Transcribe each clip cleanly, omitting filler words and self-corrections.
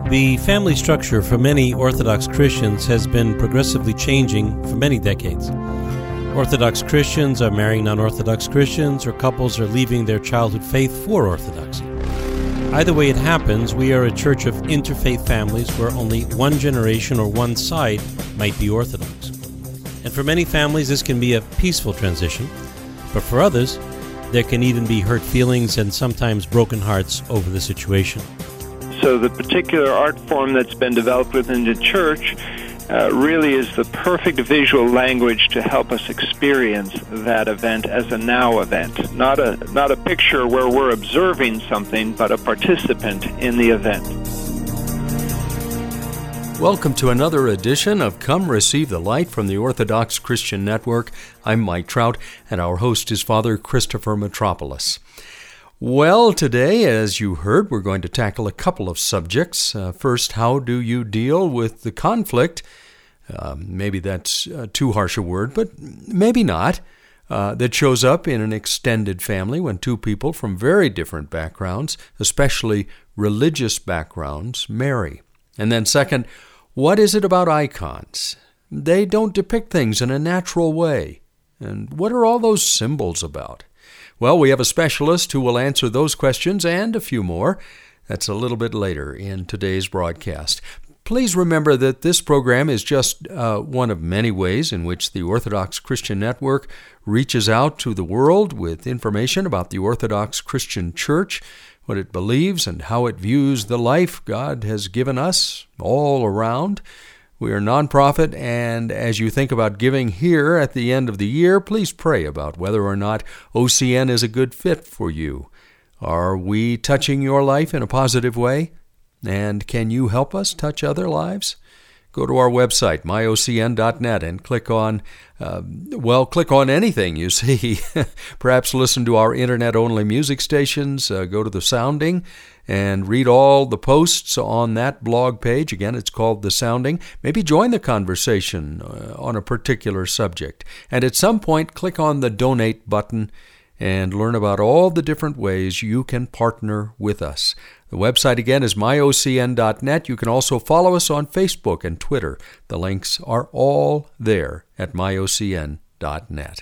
The family structure for many Orthodox Christians has been progressively changing for many decades. Orthodox Christians are marrying non-Orthodox Christians, or couples are leaving their childhood faith for Orthodoxy. Either way it happens, we are a church of interfaith families where only one generation or one side might be Orthodox. And for many families, this can be a peaceful transition, but for others, there can even be hurt feelings and sometimes broken hearts over the situation. So the particular art form that's been developed within the church really is the perfect visual language to help us experience that event as a now event. Not a picture where we're observing something, but a participant in the event. Welcome to another edition of Come Receive the Light from the Orthodox Christian Network. I'm Mike Trout, and our host is Father Christopher Metropolis. Well, today, as you heard, we're going to tackle a couple of subjects. First, how do you deal with the conflict? Maybe that's too harsh a word, but maybe not. That shows up in an extended family when two people from very different backgrounds, especially religious backgrounds, marry. And then second, what is it about icons? They don't depict things in a natural way. And what are all those symbols about? Well, we have a specialist who will answer those questions and a few more. That's a little bit later in today's broadcast. Please remember that this program is just one of many ways in which the Orthodox Christian Network reaches out to the world with information about the Orthodox Christian Church, what it believes, and how it views the life God has given us all around. We are nonprofit, and as you think about giving here at the end of the year, please pray about whether or not OCN is a good fit for you. Are we touching your life in a positive way? And can you help us touch other lives? Go to our website, myocn.net, and click on anything you see. Perhaps listen to our internet-only music stations, go to The Sounding, and read all the posts on that blog page. Again, it's called The Sounding. Maybe join the conversation on a particular subject. And at some point, click on the Donate button and learn about all the different ways you can partner with us. The website, again, is myocn.net. You can also follow us on Facebook and Twitter. The links are all there at myocn.net.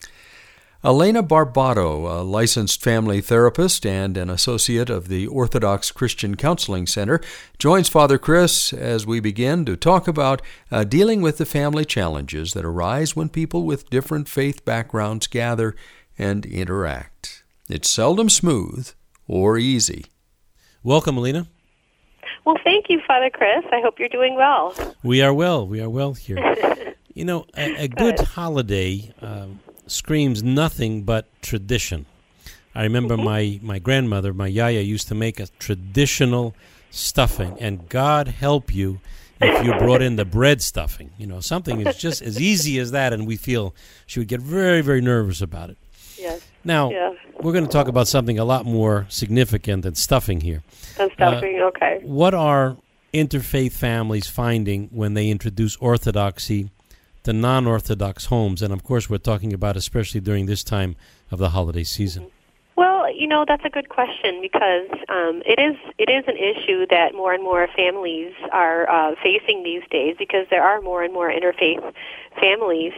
Elena Barbato, a licensed family therapist and an associate of the Orthodox Christian Counseling Center, joins Father Chris as we begin to talk about dealing with the family challenges that arise when people with different faith backgrounds gather and interact. It's seldom smooth or easy. Welcome, Elena. Well, thank you, Father Chris. I hope you're doing well. We are well. We are well here. You know, a good holiday screams nothing but tradition. I remember my grandmother, my yaya, used to make a traditional stuffing, and God help you if you brought in the bread stuffing. You know, something is just as easy as that, and we feel she would get very, very nervous about it. Yes. Now, we're going to talk about something a lot more significant than stuffing here. Than stuffing, okay. What are interfaith families finding when they introduce orthodoxy to non-Orthodox homes? And, of course, we're talking about especially during this time of the holiday season. Well, you know, that's a good question because it is an issue that more and more families are facing these days because there are more and more interfaith families.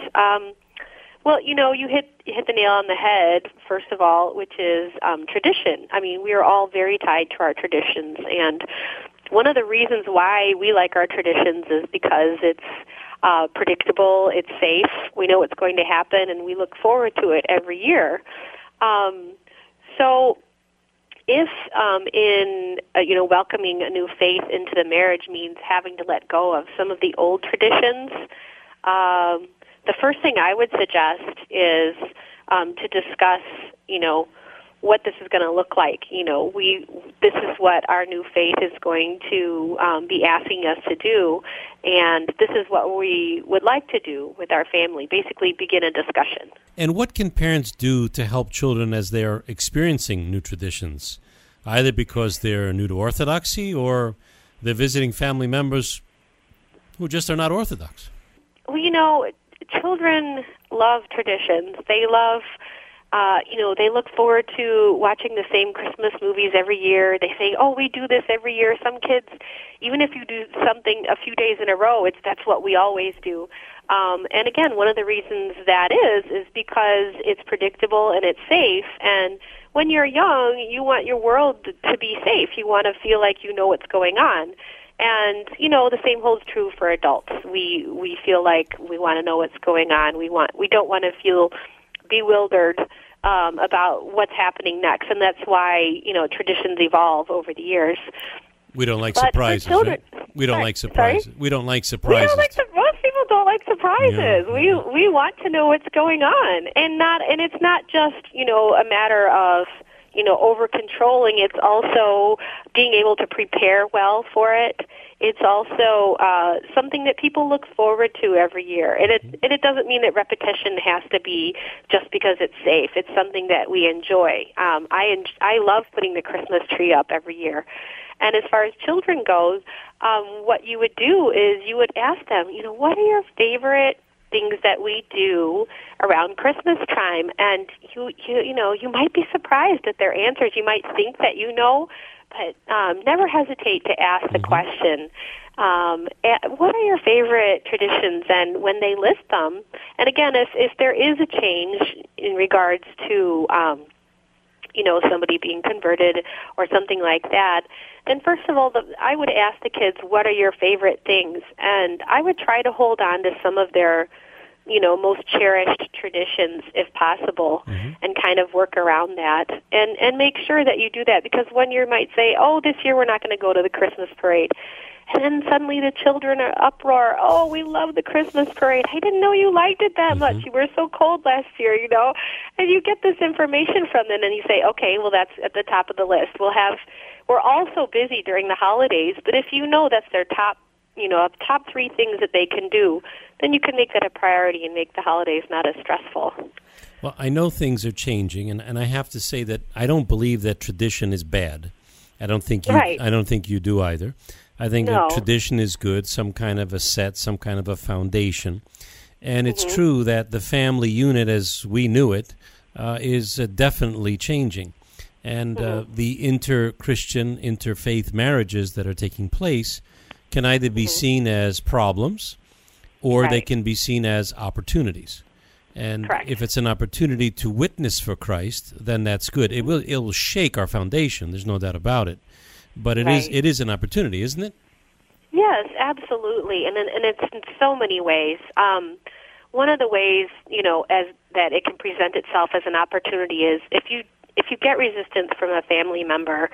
Well, you know, you hit the nail on the head, first of all, which is tradition. I mean, we are all very tied to our traditions, and one of the reasons why we like our traditions is because it's predictable, it's safe, we know what's going to happen, and we look forward to it every year. So if welcoming a new faith into the marriage means having to let go of some of the old traditions, the first thing I would suggest is to discuss, what this is going to look like. This is what our new faith is going to be asking us to do, and this is what we would like to do with our family, basically begin a discussion. And what can parents do to help children as they're experiencing new traditions, either because they're new to Orthodoxy or they're visiting family members who just are not Orthodox? Well, children love traditions. They love They look forward to watching the same Christmas movies every year. They say, oh, we do this every year. Some kids, even if you do something a few days in a row, that's what we always do. And again, one of the reasons that is because it's predictable and it's safe. And when you're young, you want your world to be safe. You want to feel like you know what's going on. And, the same holds true for adults. We feel like we want to know what's going on. We don't want to feel bewildered about what's happening next, and that's why traditions evolve over the years. We don't like surprises, children, right? We don't like surprises. Sorry? We don't like surprises. Most people don't like surprises. Yeah. We want to know what's going on, and it's not just a matter of over controlling. It's also being able to prepare well for it. It's also something that people look forward to every year. And it doesn't mean that repetition has to be just because it's safe. It's something that we enjoy. I love putting the Christmas tree up every year. And as far as children goes, what you would do is you would ask them, what are your favorite things that we do around Christmas time? And you might be surprised at their answers. You might think that but never hesitate to ask the question, what are your favorite traditions? And when they list them, and again, if there is a change in regards to, somebody being converted or something like that, then first of all, I would ask the kids, what are your favorite things? And I would try to hold on to some of their most cherished traditions if possible, and kind of work around that and make sure that you do that, because one year might say, oh, this year we're not going to go to the Christmas parade. And then suddenly the children are uproar, oh, we love the Christmas parade. I didn't know you liked it that much. You were so cold last year, And you get this information from them and you say, okay, well, that's at the top of the list. We're all so busy during the holidays, but if that's their top three things that they can do, then you can make that a priority and make the holidays not as stressful. Well, I know things are changing, and I have to say that I don't believe that tradition is bad. I don't think you do either. I think that tradition is good, some kind of a set, some kind of a foundation. And it's true that the family unit as we knew it is definitely changing. And the inter-Christian, interfaith marriages that are taking place can either be seen as problems or they can be seen as opportunities. And if it's an opportunity to witness for Christ, then that's good. It will shake our foundation, there's no doubt about it. But it is an opportunity, isn't it? Yes, absolutely. And it's in so many ways. One of the ways, as that it can present itself as an opportunity is if you get resistance from a family member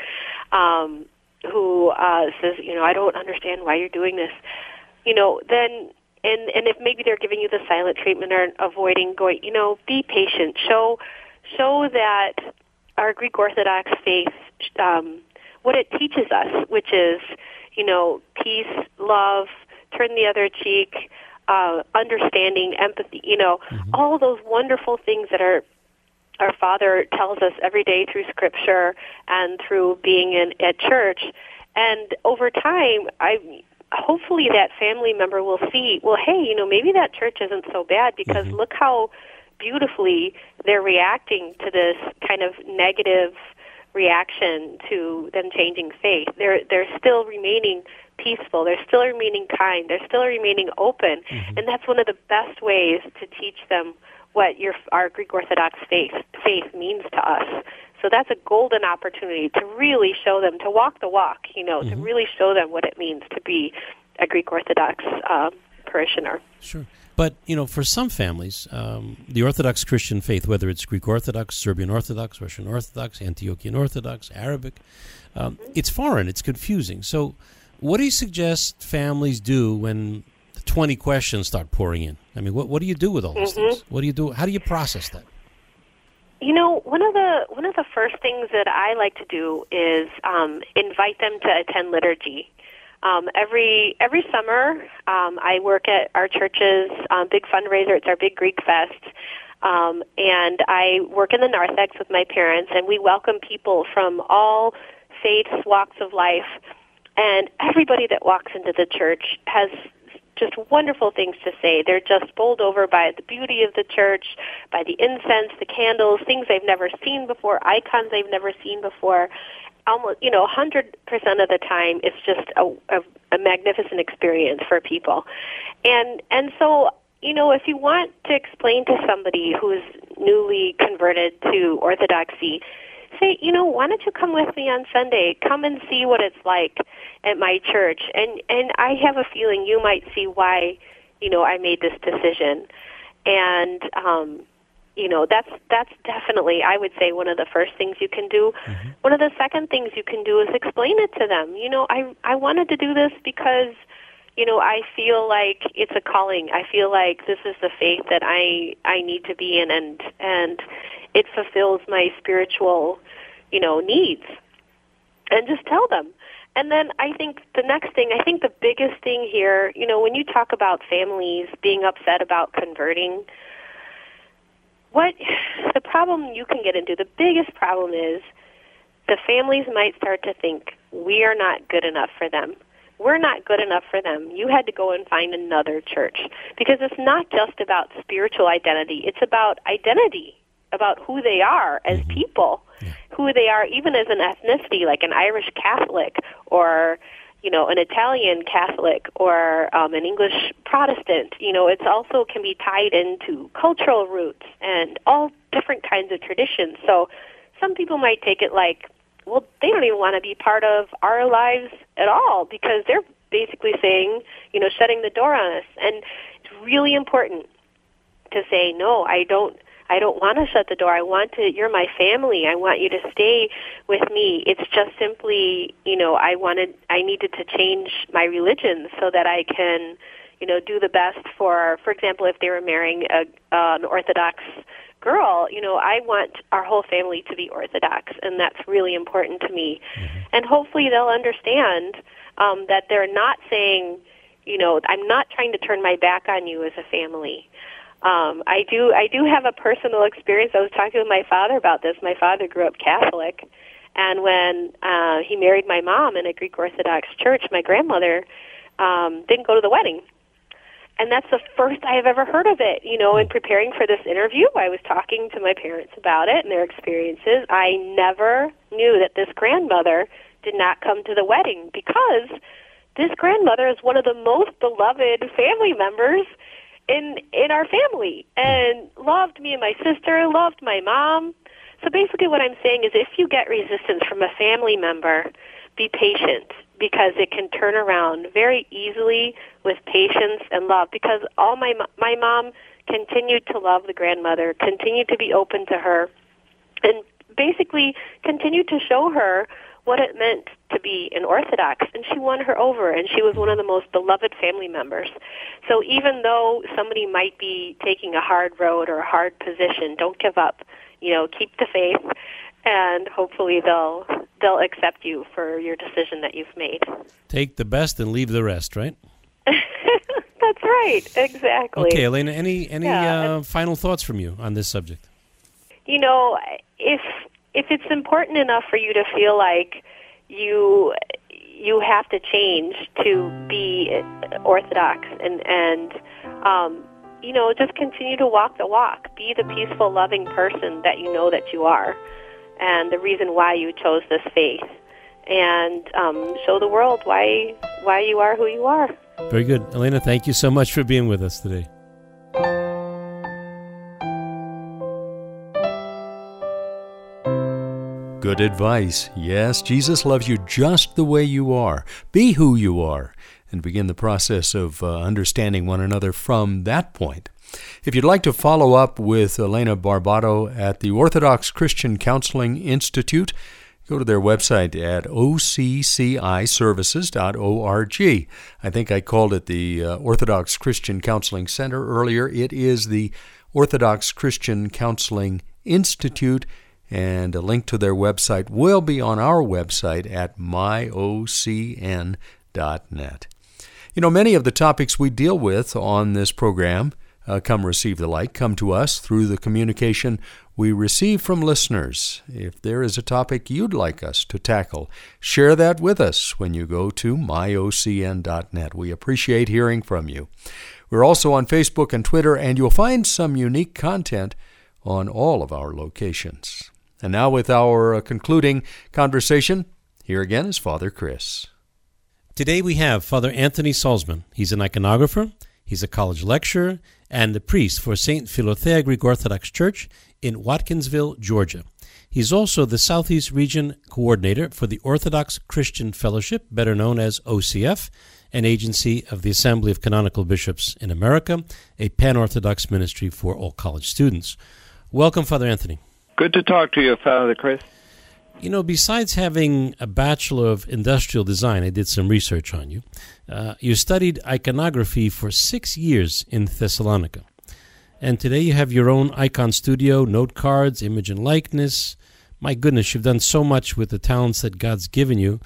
who says, I don't understand why you're doing this, then, and if maybe they're giving you the silent treatment or avoiding going, be patient. Show that our Greek Orthodox faith, what it teaches us, which is, peace, love, turn the other cheek, understanding, empathy, all those wonderful things that our Father tells us every day through Scripture and through being at church. And over time, hopefully that family member will see, well, hey, maybe that church isn't so bad, because look how beautifully they're reacting to this kind of negative reaction to them changing faith. They're still remaining peaceful. They're still remaining kind. They're still remaining open. And that's one of the best ways to teach them what our Greek Orthodox faith means to us. So that's a golden opportunity to really show them, to walk the walk, to really show them what it means to be a Greek Orthodox parishioner. Sure. But, for some families, the Orthodox Christian faith, whether it's Greek Orthodox, Serbian Orthodox, Russian Orthodox, Antiochian Orthodox, Arabic, it's foreign, it's confusing. So what do you suggest families do when 20 questions start pouring in? I mean, what do you do with all these things? What do you do? How do you process that? One of the first things that I like to do is invite them to attend liturgy. Every summer, I work at our church's big fundraiser. It's our big Greek Fest. And I work in the narthex with my parents, and we welcome people from all faiths, walks of life. And everybody that walks into the church has just wonderful things to say. They're just bowled over by the beauty of the church, by the incense, the candles, things they've never seen before, icons they've never seen before. Almost, 100% of the time, it's just a magnificent experience for people. And so, if you want to explain to somebody who's newly converted to Orthodoxy, say, why don't you come with me on Sunday? Come and see what it's like at my church. And I have a feeling you might see why, I made this decision. And, that's definitely, I would say, one of the first things you can do. Mm-hmm. One of the second things you can do is explain it to them. I wanted to do this because, I feel like it's a calling. I feel like this is the faith that I need to be in, and it fulfills my spiritual, needs. And just tell them. And then I think the next thing, the biggest thing here, when you talk about families being upset about converting, the problem you can get into, the biggest problem is the families might start to think, we are not good enough for them. We're not good enough for them. You had to go and find another church. Because it's not just about spiritual identity. It's about identity, about who they are as people, who they are even as an ethnicity, like an Irish Catholic or, an Italian Catholic or an English Protestant. It's also can be tied into cultural roots and all different kinds of traditions. So some people might take it like, well, they don't even want to be part of our lives at all because they're basically saying, shutting the door on us. And it's really important to say, no, I don't want to shut the door. You're my family. I want you to stay with me. It's just simply, I needed to change my religion so that I can, do the best for example, if they were marrying an Orthodox girl, I want our whole family to be Orthodox, and that's really important to me. Mm-hmm. And hopefully they'll understand that they're not saying, I'm not trying to turn my back on you as a family. I do have a personal experience. I was talking with my father about this. My father grew up Catholic, and when he married my mom in a Greek Orthodox church, my grandmother didn't go to the wedding. And that's the first I have ever heard of it. In preparing for this interview, I was talking to my parents about it and their experiences. I never knew that this grandmother did not come to the wedding because this grandmother is one of the most beloved family members in our family and loved me and my sister, loved my mom. So basically what I'm saying is if you get resistance from a family member, be patient because it can turn around very easily with patience and love because my mom continued to love the grandmother, continued to be open to her, and basically continued to show her what it meant to be an Orthodox, and she won her over, and she was one of the most beloved family members. So even though somebody might be taking a hard road or a hard position, don't give up. Keep the faith, and hopefully they'll accept you for your decision that you've made. Take the best and leave the rest, right? That's right, exactly. Okay, Elena, any final thoughts from you on this subject? If it's important enough for you to feel like you have to change to be Orthodox and just continue to walk the walk. Be the peaceful, loving person that you know that you are and the reason why you chose this faith. And show the world why you are who you are. Very good. Elena, thank you so much for being with us today. Good advice. Yes, Jesus loves you just the way you are. Be who you are, and begin the process of understanding one another from that point. If you'd like to follow up with Elena Barbato at the Orthodox Christian Counseling Institute, go to their website at occciservices.org. I think I called it the Orthodox Christian Counseling Center earlier. It is the Orthodox Christian Counseling Institute, and a link to their website will be on our website at myocn.net. Many of the topics we deal with on this program Come Receive the Light come to us through the communication we receive from listeners. If there is a topic you'd like us to tackle, share that with us when you go to myocn.net. We appreciate hearing from you. We're also on Facebook and Twitter, and you'll find some unique content on all of our locations. And now with our concluding conversation, here again is Father Chris. Today we have Father Anthony Salzman. He's an iconographer, he's a college lecturer, and a priest for St. Philothea Greek Orthodox Church in Watkinsville, Georgia. He's also the Southeast Region Coordinator for the Orthodox Christian Fellowship, better known as OCF, an agency of the Assembly of Canonical Bishops in America, a pan-Orthodox ministry for all college students. Welcome, Father Anthony. Good to talk to you, Father Chris. You know, besides having a Bachelor of Industrial Design, I did some research on you. You studied iconography for 6 years in Thessalonica. And today you have your own icon studio, note cards, image and likeness. My goodness, you've done so much with the talents that God's given you.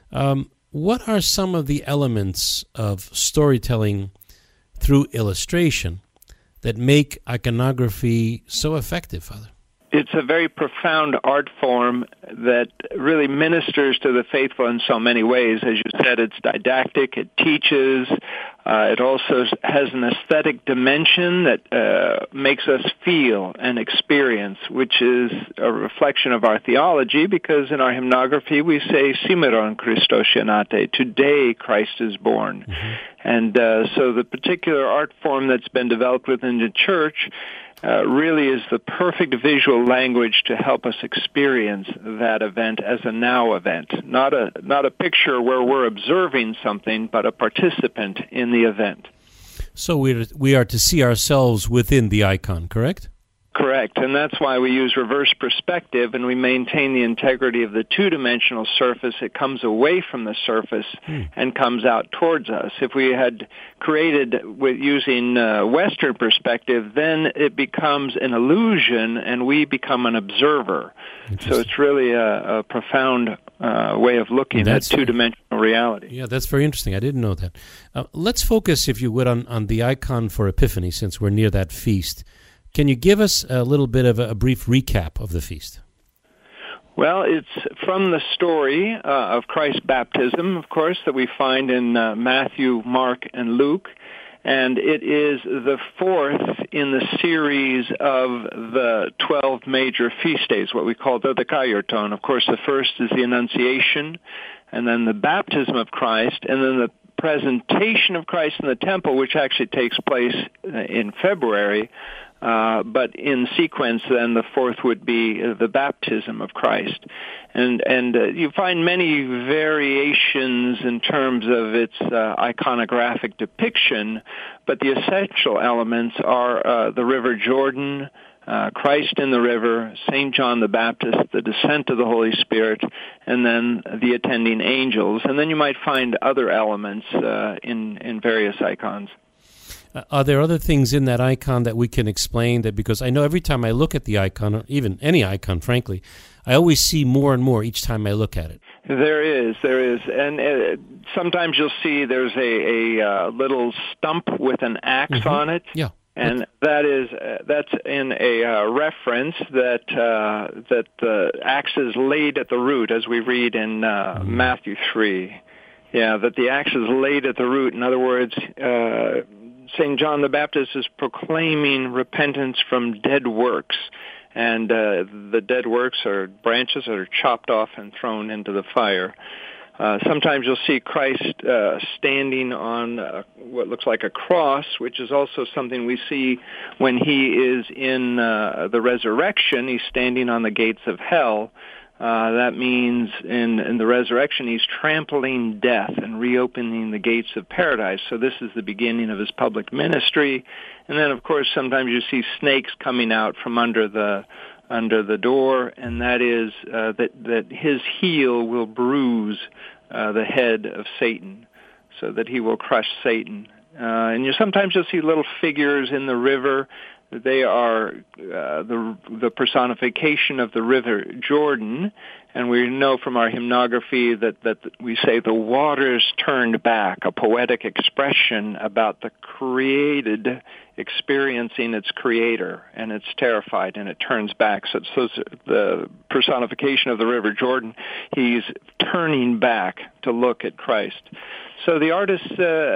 What are some of the elements of storytelling through illustration that make iconography so effective, Father? It's a very profound art form that really ministers to the faithful in so many ways. As you said, it's didactic, it teaches, it also has an aesthetic dimension that makes us feel and experience, which is a reflection of our theology, because in our hymnography we say, Simeron Christos Shenate, today Christ is born. Mm-hmm. And so the particular art form that's been developed within the Church really is the perfect visual language to help us experience that event as a now event. Not a picture where we're observing something, but a participant in the event. So we are to see ourselves within the icon, correct? Correct, and that's why we use reverse perspective, and we maintain the integrity of the two-dimensional surface. It comes away from the surface and comes out towards us. If we had created with using Western perspective, then it becomes an illusion, and we become an observer. So it's really a profound way of looking at two-dimensional reality. Yeah, that's very interesting. I didn't know that. Let's focus, if you would, on the icon for Epiphany, since we're near that feast. Can you give us a little bit of a brief recap of the feast? Well, it's from the story of Christ's baptism, of course, that we find in Matthew, Mark, and Luke. And it is the fourth in the series of the 12 major feast days, what we call the Dodekaioton. Of course, the first is the Annunciation, and then the baptism of Christ, and then the presentation of Christ in the temple, which actually takes place in February. But in sequence, then the fourth would be the baptism of Christ, and you find many variations in terms of its iconographic depiction, but the essential elements are the River Jordan, Christ in the river, St. John the Baptist, the descent of the Holy Spirit, and then the attending angels, and then you might find other elements in various icons. Are there other things in that icon that we can explain? That because I know every time I look at the icon, or even any icon, frankly, I always see more and more each time I look at it. There is, and sometimes you'll see there's a little stump with an axe on it. Yeah. And that's in a reference that the axe is laid at the root, as we read in Matthew 3. Yeah, that the axe is laid at the root. In other words, St. John the Baptist is proclaiming repentance from dead works, and the dead works are branches that are chopped off and thrown into the fire. Sometimes you'll see Christ standing on what looks like a cross, which is also something we see when he is in the resurrection. He's standing on the gates of hell. That means in the resurrection he's trampling death and reopening the gates of paradise. So this is the beginning of his public ministry. And then, of course, sometimes you see snakes coming out from under the door, and that is that his heel will bruise the head of Satan, so that he will crush Satan. And sometimes you'll see little figures in the river They are the personification of the River Jordan, and we know from our hymnography that we say the waters turned back, a poetic expression about the created experiencing its creator, and it's terrified and it turns back. So the personification of the River Jordan, he's turning back to look at Christ. So the artists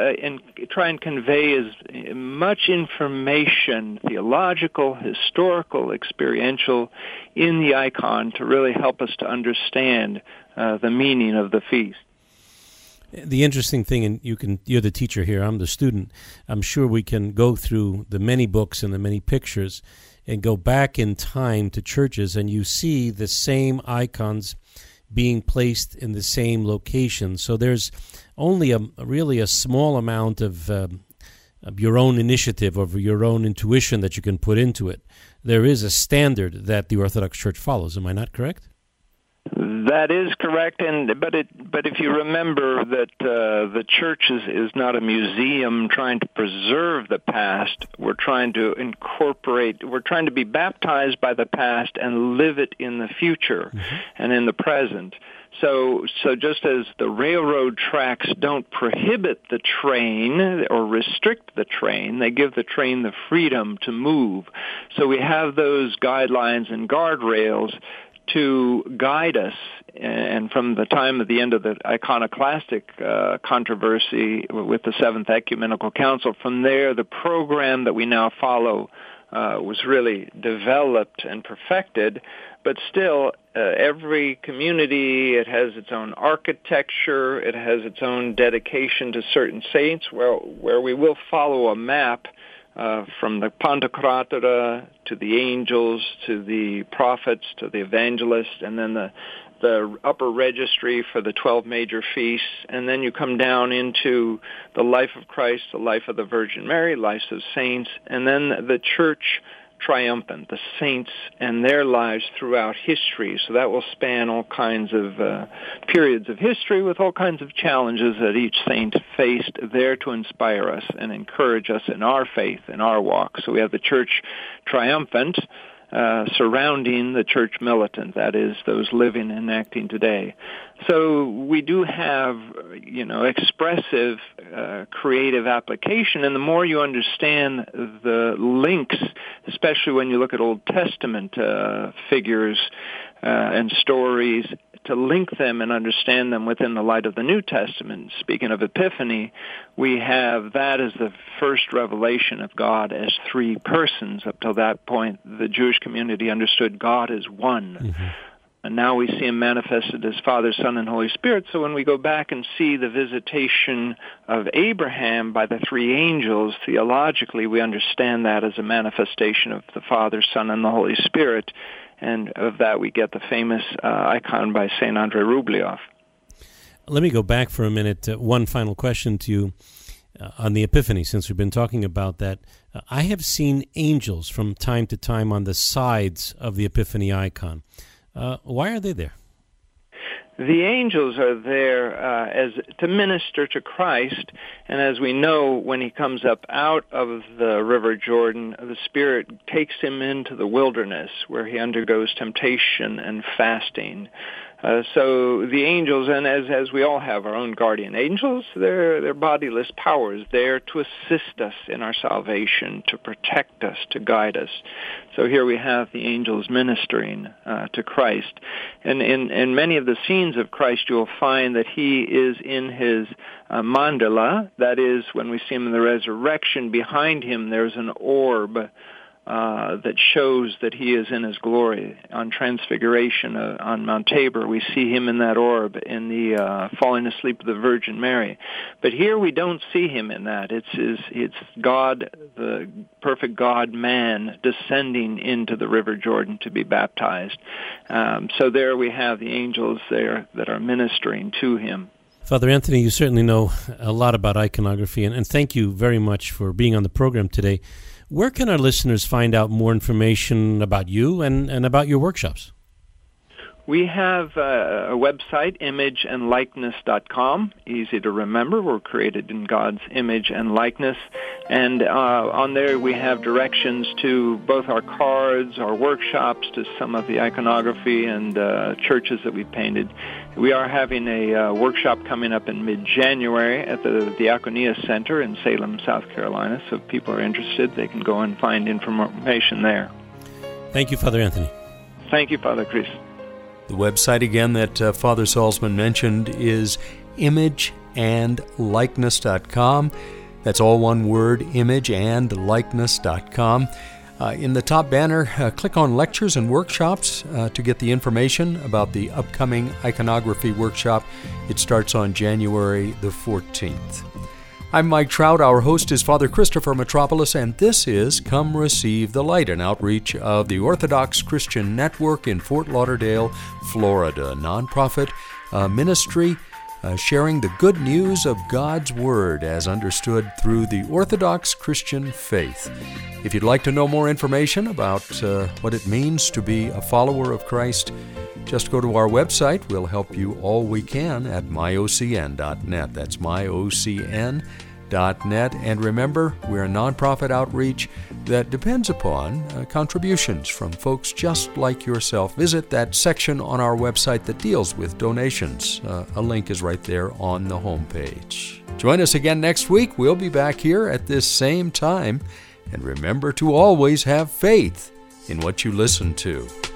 try and convey as much information, theological, historical, experiential, in the icon to really help us to understand the meaning of the feast. The interesting thing, and you're the teacher here, I'm the student, I'm sure we can go through the many books and the many pictures and go back in time to churches, and you see the same icons being placed in the same location. So there's only really a small amount of your own initiative or your own intuition that you can put into it. There is a standard that the Orthodox Church follows. Am I not correct? That is correct, but if you remember that the church is not a museum trying to preserve the past. We're trying to we're trying to be baptized by the past and live it in the future and in the present. So just as the railroad tracks don't prohibit the train or restrict the train, they give the train the freedom to move. So we have those guidelines and guardrails to guide us, and from the time of the end of the iconoclastic controversy with the Seventh Ecumenical Council, from there the program that we now follow was really developed and perfected, but still every community, it has its own architecture, it has its own dedication to certain saints, where we will follow a map from the Pantocratora to the angels to the prophets to the evangelists, and then the upper registry for the 12 major feasts, and then you come down into the life of Christ, the life of the Virgin Mary, lives of saints, and then the church triumphant, the saints and their lives throughout history. So that will span all kinds of periods of history with all kinds of challenges that each saint faced, there to inspire us and encourage us in our faith, in our walk. So we have the church triumphant surrounding the church militant, that is, those living and acting today. So we do have, expressive, creative application, and the more you understand the links, especially when you look at Old Testament figures and stories, to link them and understand them within the light of the New Testament. Speaking of Epiphany, we have that as the first revelation of God as three persons. Up till that point, the Jewish community understood God as one. Mm-hmm. And now we see him manifested as Father, Son, and Holy Spirit. So when we go back and see the visitation of Abraham by the three angels, theologically we understand that as a manifestation of the Father, Son, and the Holy Spirit. And of that we get the famous icon by St. Andrei Rublev. Let me go back for a minute. One final question to you on the Epiphany, since we've been talking about that. I have seen angels from time to time on the sides of the Epiphany icon. Why are they there? The angels are there as to minister to Christ, and as we know, when he comes up out of the River Jordan, the Spirit takes him into the wilderness, where he undergoes temptation and fasting. So the angels, and as we all have our own guardian angels, they're bodiless powers there to assist us in our salvation, to protect us, to guide us. So here we have the angels ministering to Christ. And in many of the scenes of Christ, you will find that he is in his mandala. That is, when we see him in the resurrection, behind him there's an orb that shows that he is in his glory. On Transfiguration on Mount Tabor, we see him in that orb in the falling asleep of the Virgin Mary. But here we don't see him in that. It's God, the perfect God-man, descending into the River Jordan to be baptized. So there we have the angels there that are ministering to him. Father Anthony, you certainly know a lot about iconography, and thank you very much for being on the program today. Where can our listeners find out more information about you and about your workshops? We have a website, imageandlikeness.com, easy to remember. We're created in God's image and likeness. And on there we have directions to both our cards, our workshops, to some of the iconography and churches that we've painted. We are having a workshop coming up in mid-January at the Diaconia Center in Salem, South Carolina. So if people are interested, they can go and find information there. Thank you, Father Anthony. Thank you, Father Chris. The website again that Father Salzman mentioned is imageandlikeness.com. That's all one word, imageandlikeness.com. In the top banner, click on Lectures and Workshops to get the information about the upcoming iconography workshop. It starts on January the 14th. I'm Mike Trout. Our host is Father Christopher Metropolis, and this is Come Receive the Light, an outreach of the Orthodox Christian Network in Fort Lauderdale, Florida, a nonprofit ministry sharing the good news of God's Word as understood through the Orthodox Christian faith. If you'd like to know more information about what it means to be a follower of Christ, just go to our website. We'll help you all we can at myocn.net. That's myocn.net. And remember, we're a nonprofit outreach that depends upon contributions from folks just like yourself. Visit that section on our website that deals with donations. A link is right there on the homepage. Join us again next week. We'll be back here at this same time. And remember to always have faith in what you listen to.